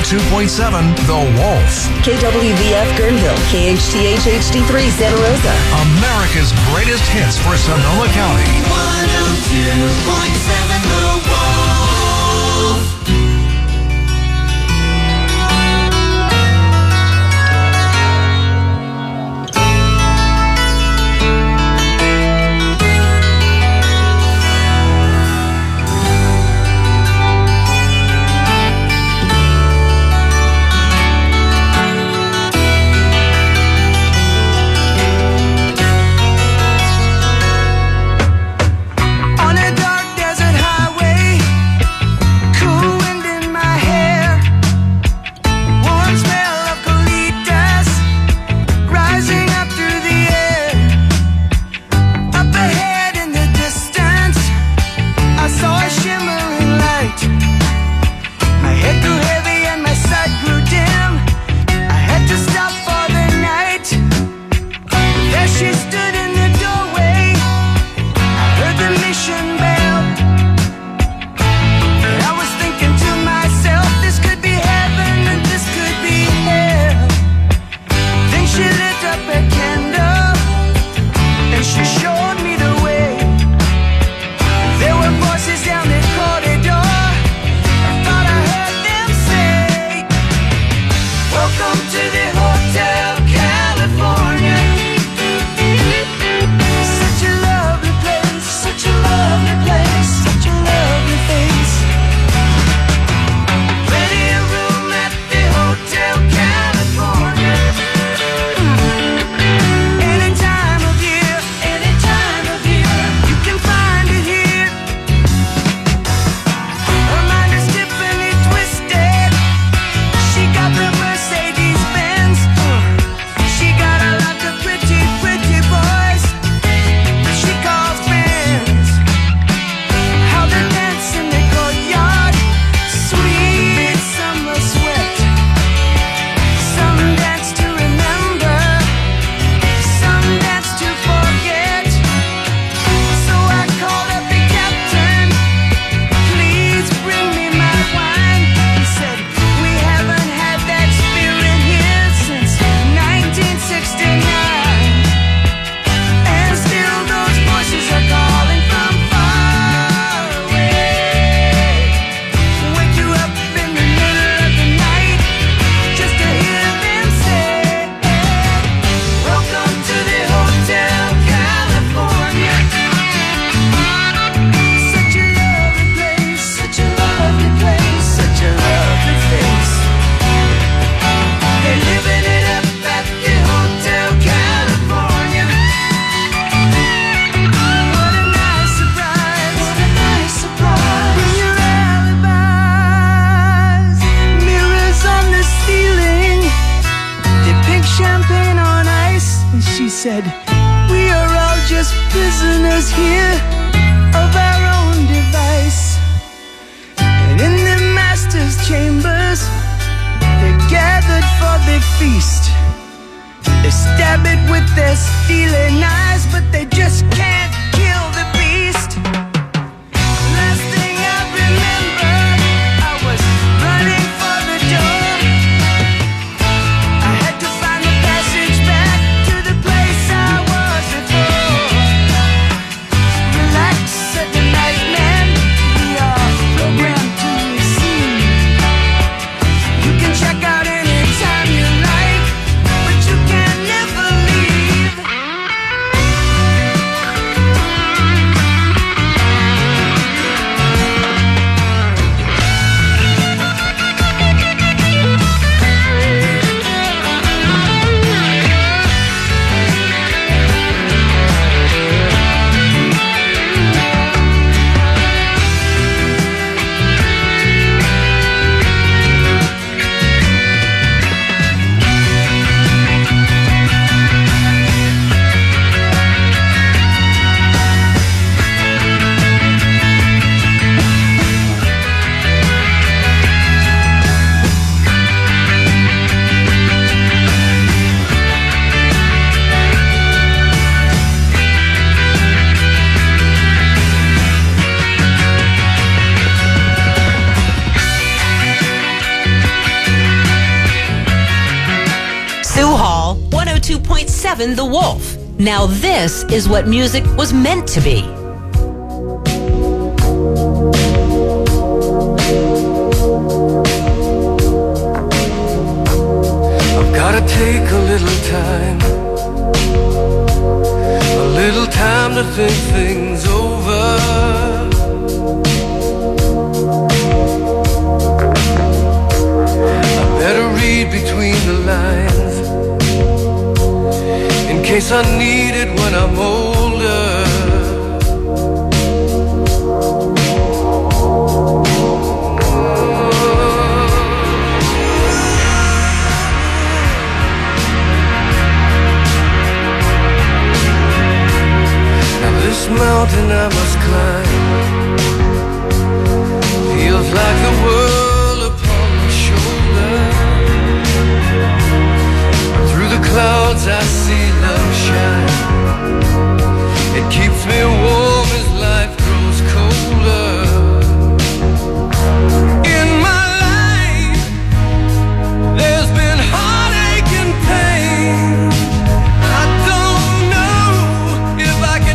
102.7 The Wolf. KWVF Guerneville, KHTH HD3 Santa Rosa. America's greatest hits for Sonoma County. 102.7 The Wolf. said, we are all just prisoners here of our own device. And in the master's chambers, they're gathered for the feast. They stab it with their stealing eyes, but they just can't kill the beast. Last thing I remember, I was running for the door. I had to find the passage back to the place I was before. Relax, said the night man, we are programmed to receive. You can check out anytime you like, but you can never leave. Gavin the Wolf. Now this is what music was meant to be. I've gotta take a little time to think things over. I better read between the lines in case I need it when I'm older. This mountain I must climb feels like the world upon my shoulder. Through the clouds I see love shine. It keeps me warm as life grows colder. In my life there's been heartache and pain. I don't know if I can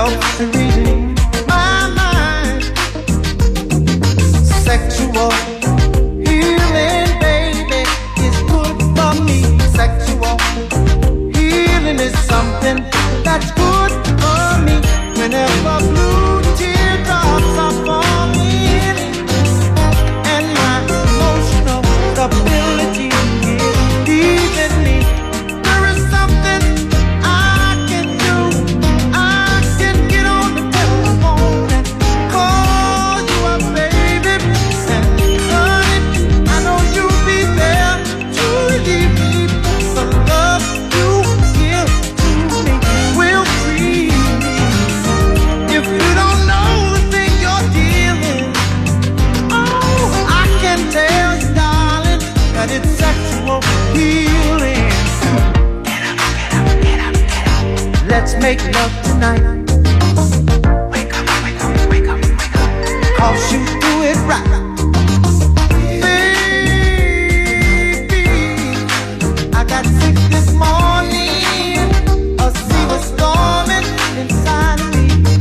helps to relieve my mind. Sexual healing, baby, is good for me. Sexual healing is something that's good for me. Whenever blue teardrops are falling and my emotional stability is leaving me, there is something I can do. I can get on the telephone and call you up, baby, and honey, I know you'll be there to relieve me. The love you give to me will free me. If you don't know the thing you're dealing, oh, I can tell you, darling, that it's sexual healing. Get up, get up, get up, get up. Let's make love tonight. Wake up, wake up, wake up, wake up. 'Cause you do it right. Baby, I got sick this morning. A sea was storming inside of me.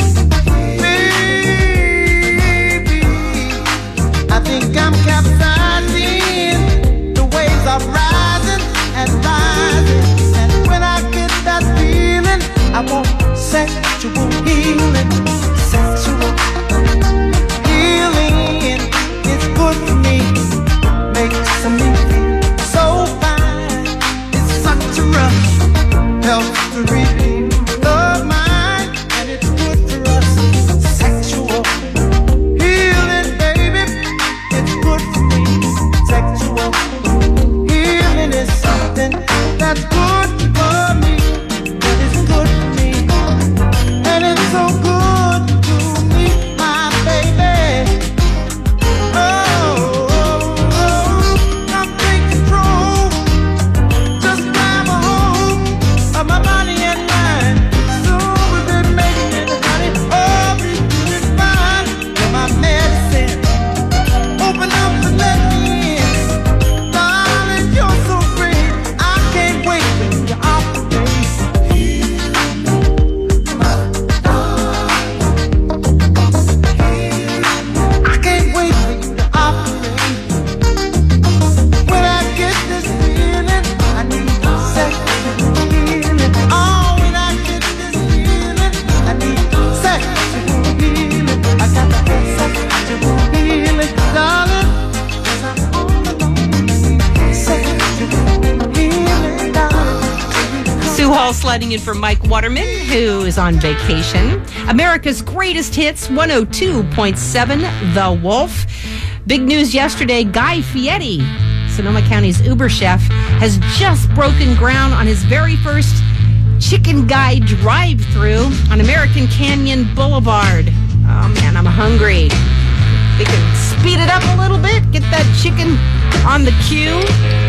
Baby, I think I'm capsizing. The waves are rising and rising. And when I get that feeling, I want sexual healing. Sexual healing is good for me. Makes me feel so fine. It's such a rush. Helps to relieve the mind. And it's good for us. Sexual healing, baby, it's good for me. Sexual healing is something that's good for me. That is good for me. And it's so good to me, my baby. Come take control. Just grab a hold of my body and mind. Soon we'll be making it, honey. Oh, we do it fine. You're my medicine. Open up and let me in. Darling, you're so great. I can't wait when you're off the base. I can't wait when you're off the base. When I get this feeling, I need sexual healing. Oh, when I get this feeling, I need sexual healing. I got to have sexual healing, darling. 'Cause I'm all alone. Sexual healing, darling. Sue Hall sliding in for Mike Waterman, who is on vacation. America's Greatest Hits, 102.7 The Wolf. Big news yesterday, Guy Fieri, Sonoma County's Uber chef, has just broken ground on his very first Chicken Guy drive-thru on American Canyon Boulevard. Oh man, I'm hungry. We can speed it up a little bit, get that chicken on the queue.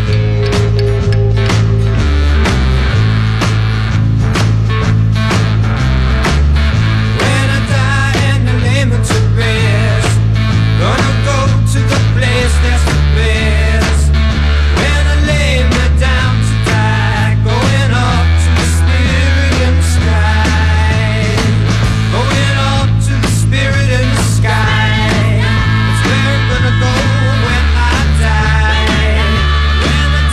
When I die and the layman to rest, gonna go to the place that's the best. When I lay me down to die, going up to the spirit in the sky. Going up to the spirit in the sky. That's where I'm gonna go when I die. When I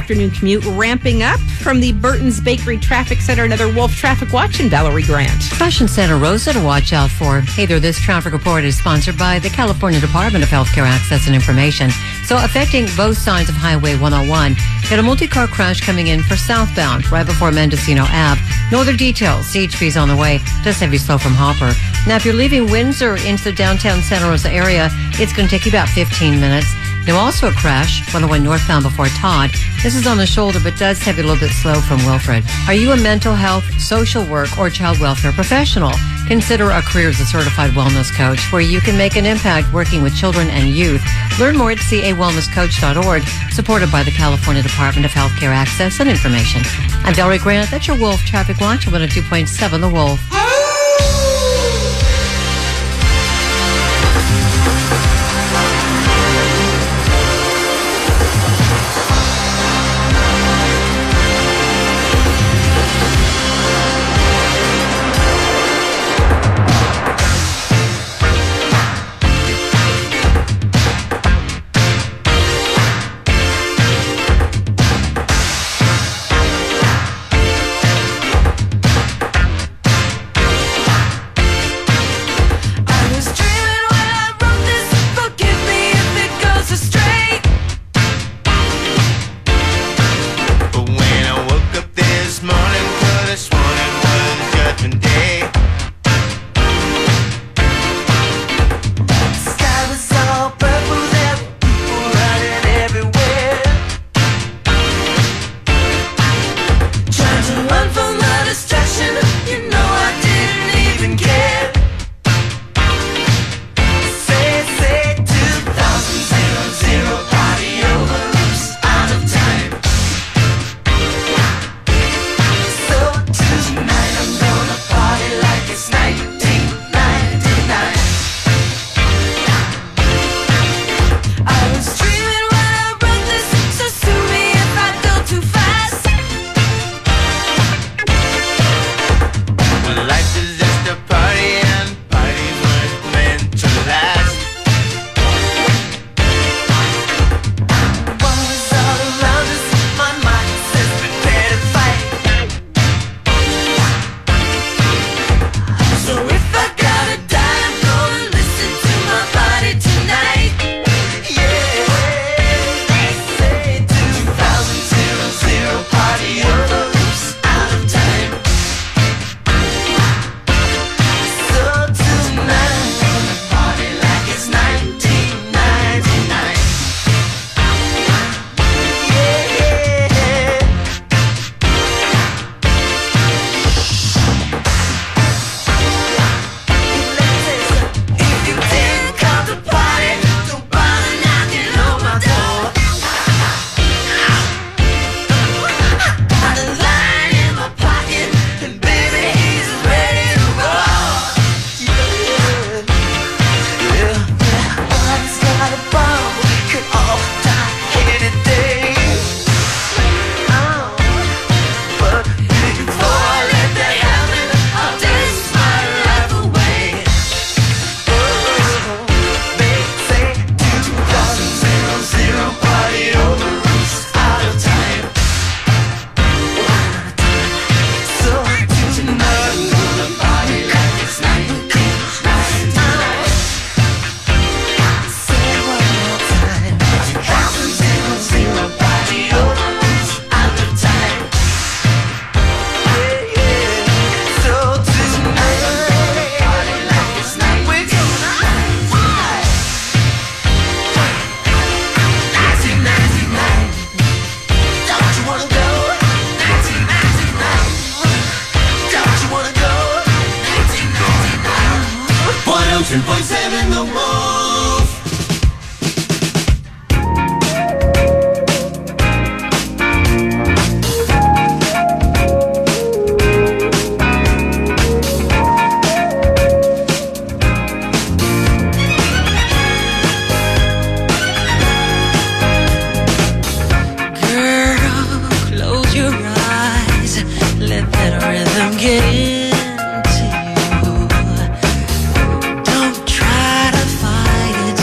afternoon commute ramping up from the Burton's Bakery Traffic Center. Another Wolf Traffic Watch and Valerie Grant. Fashion Santa Rosa to watch out for. Hey there, this traffic report is sponsored by the California Department of Healthcare Access and Information. So affecting both sides of Highway 101. Got a multi-car crash coming in for southbound right before Mendocino Ave. No other details. CHP's on the way. Just heavy slow from Hopper. Now, if you're leaving Windsor into the downtown Santa Rosa area, it's going to take you about 15 minutes. Now, also a crash, 101 northbound before Todd. This is on the shoulder, but does have you a little bit slow from Wilfred. Are you a mental health, social work, or child welfare professional? Consider a career as a certified wellness coach where you can make an impact working with children and youth. Learn more at cawellnesscoach.org, supported by the California Department of Healthcare Access and Information. I'm Valerie Grant. That's your Wolf Traffic Watch on 102.7 The Wolf. Get into you. Don't try to fight it.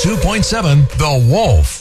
102.7 The Wolf.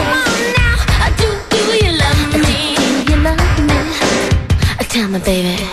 Baby.